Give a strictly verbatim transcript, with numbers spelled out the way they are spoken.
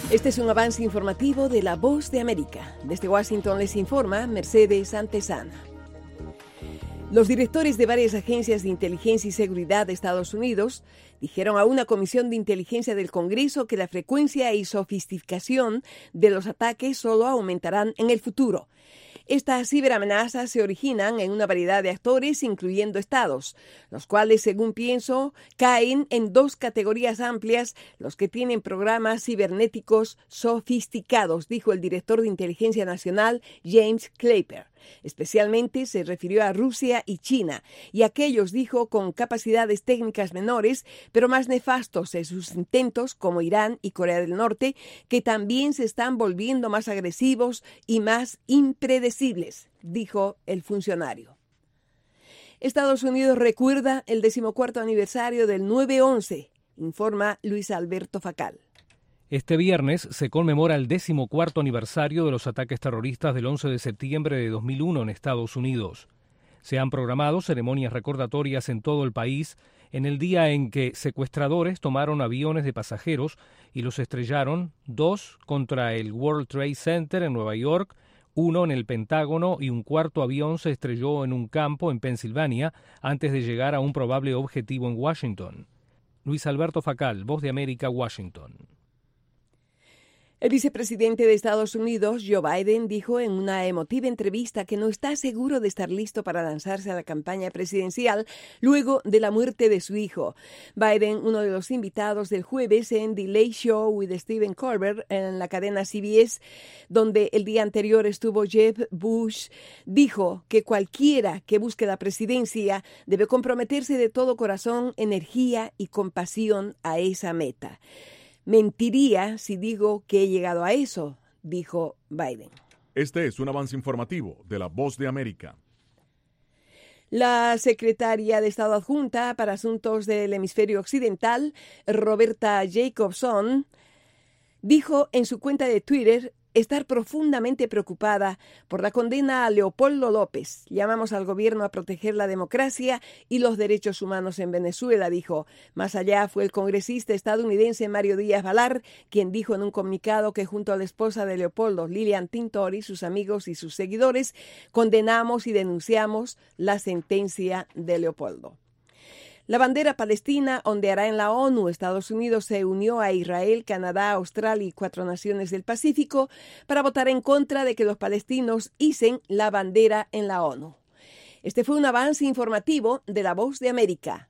Este es un avance informativo de La Voz de América. Desde Washington les informa Mercedes Antesana. Los directores de varias agencias de inteligencia y seguridad de Estados Unidos dijeron a una comisión de inteligencia del Congreso que la frecuencia y sofisticación de los ataques solo aumentarán en el futuro. Estas ciberamenazas se originan en una variedad de actores, incluyendo estados, los cuales, según pienso, caen en dos categorías amplias: los que tienen programas cibernéticos sofisticados, dijo el director de Inteligencia Nacional, James Clapper. Especialmente se refirió a Rusia y China, y aquellos, dijo, con capacidades técnicas menores, pero más nefastos en sus intentos, como Irán y Corea del Norte, que también se están volviendo más agresivos y más impredecibles, dijo el funcionario. Estados Unidos recuerda el decimocuarto aniversario del nueve once, informa Luis Alberto Facal. Este viernes se conmemora el decimocuarto aniversario de los ataques terroristas del once de septiembre de dos mil uno en Estados Unidos. Se han programado ceremonias recordatorias en todo el país en el día en que secuestradores tomaron aviones de pasajeros y los estrellaron, dos contra el World Trade Center en Nueva York, uno en el Pentágono y un cuarto avión se estrelló en un campo en Pensilvania antes de llegar a un probable objetivo en Washington. Luis Alberto Facal, Voz de América, Washington. El vicepresidente de Estados Unidos, Joe Biden, dijo en una emotiva entrevista que no está seguro de estar listo para lanzarse a la campaña presidencial luego de la muerte de su hijo. Biden, uno de los invitados del jueves en The Late Show with Stephen Colbert en la cadena C B S, donde el día anterior estuvo Jeb Bush, dijo que cualquiera que busque la presidencia debe comprometerse de todo corazón, energía y compasión a esa meta. Mentiría si digo que he llegado a eso, dijo Biden. Este es un avance informativo de La Voz de América. La secretaria de Estado adjunta para Asuntos del Hemisferio Occidental, Roberta Jacobson, dijo en su cuenta de Twitter estar profundamente preocupada por la condena a Leopoldo López. Llamamos al gobierno a proteger la democracia y los derechos humanos en Venezuela, dijo. Más allá fue el congresista estadounidense Mario Díaz Balar quien dijo en un comunicado que junto a la esposa de Leopoldo, Lilian Tintori, sus amigos y sus seguidores, condenamos y denunciamos la sentencia de Leopoldo. La bandera palestina ondeará en la ONU. Estados Unidos se unió a Israel, Canadá, Australia y cuatro naciones del Pacífico para votar en contra de que los palestinos icen la bandera en la ONU. Este fue un avance informativo de La Voz de América.